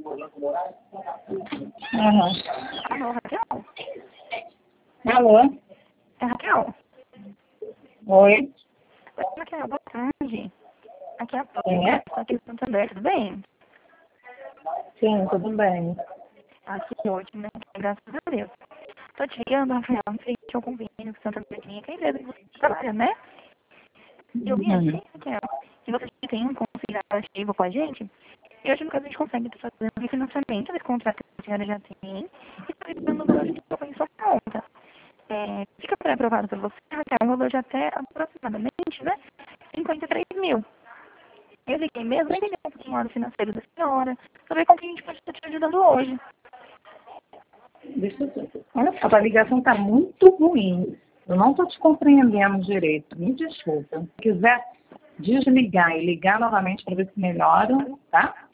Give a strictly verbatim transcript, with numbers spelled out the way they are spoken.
Aham. Alô, Raquel? Alô? É Raquel? Oi? Oi, Raquel, boa tarde. Aqui é a Quem é? Paula, aqui do Santander, tudo bem? Sim, tudo bem. Aqui ótimo, né? Graças a Deus. Tô te ligando, Rafael, não sei se eu convênio com o Santander Clínica, a empresa que você trabalha, né? Eu vi Uhum. aqui, Raquel, que você tem um considerado ativo com a gente, e hoje no caso a gente consegue estar fazendo um refinanciamento desse contrato que a senhora já tem, e tá dando o valor que eu em sua conta. É, fica pré-aprovado por você, Raquel, um valor de até aproximadamente, né? cinquenta e três mil. Eu liguei mesmo, nem entender um pouquinho lá do financeiro da senhora, saber como que a gente pode estar te ajudando hoje. Deixa eu... Olha só, a ligação está muito ruim. Eu não estou te compreendendo direito. Me desculpa. Se quiser desligar e ligar novamente para ver se melhora, tá?